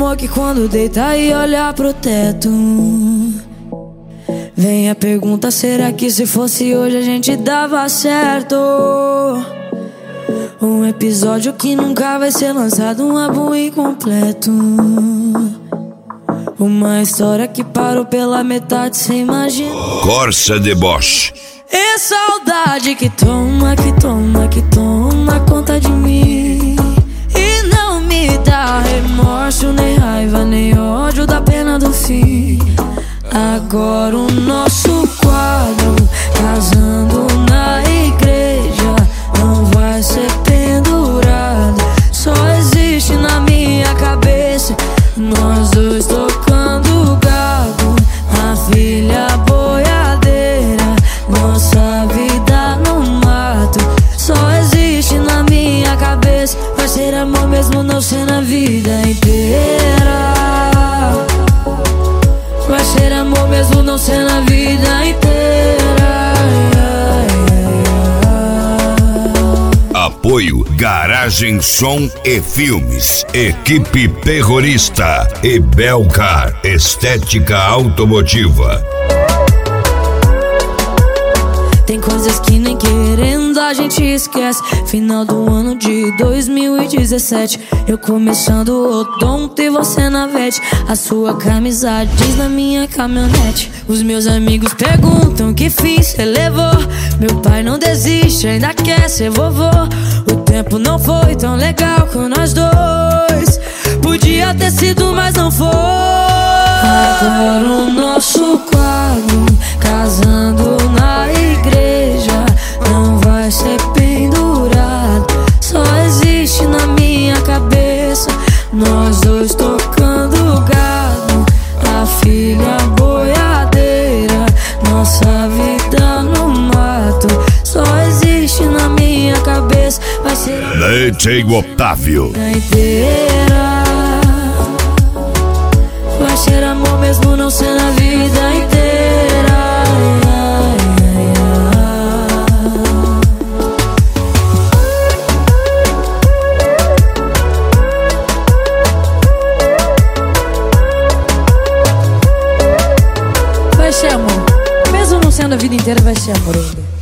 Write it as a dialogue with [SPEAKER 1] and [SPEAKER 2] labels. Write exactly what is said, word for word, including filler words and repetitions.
[SPEAKER 1] amor que quando deita e olha pro teto, vem a pergunta, será que se fosse hoje a gente dava certo? Um episódio que nunca vai ser lançado, um álbum incompleto, uma história que parou pela metade, cê imagina.
[SPEAKER 2] Corsa Deboche.
[SPEAKER 1] E saudade que toma, que toma, que toma conta de mim, e não me dá remorso, nem raiva, nem ódio da pena do fim. Agora o nosso quadro, casando na igreja, não vai ser pendurado, só existe na minha cabeça. Nós dois tocando gado, a filha boiadeira, nossa vida no mato, só existe na minha cabeça. Vai ser amor mesmo não ser na vida inteira, vai ser amor mesmo não ser na vida inteira.
[SPEAKER 2] Apoio Garagem Som e Filmes, Equipe Terrorista e Belcar Estética Automotiva.
[SPEAKER 1] Tem coisas que nem querendo a gente esquece. Final do ano de dois mil e dezessete, eu começando o odonto e você na vete. A sua camisa diz na minha caminhonete. Os meus amigos perguntam que fim cê levou. Meu pai não desiste, ainda quer ser vovô. O tempo não foi tão legal com nós dois, podia ter sido, mas não foi. Agora o nosso quadro, casando na igreja, não vai ser pendurado, só existe na minha cabeça. Nós dois tocando gado, a filha boiadeira, nossa vida no mato, só existe na minha cabeça. Vai ser
[SPEAKER 2] Leite Otávio
[SPEAKER 1] inteira, vai ser amor mesmo não ser na vida inteira. Vai ser amor mesmo não sendo a vida inteira, vai ser amor ainda.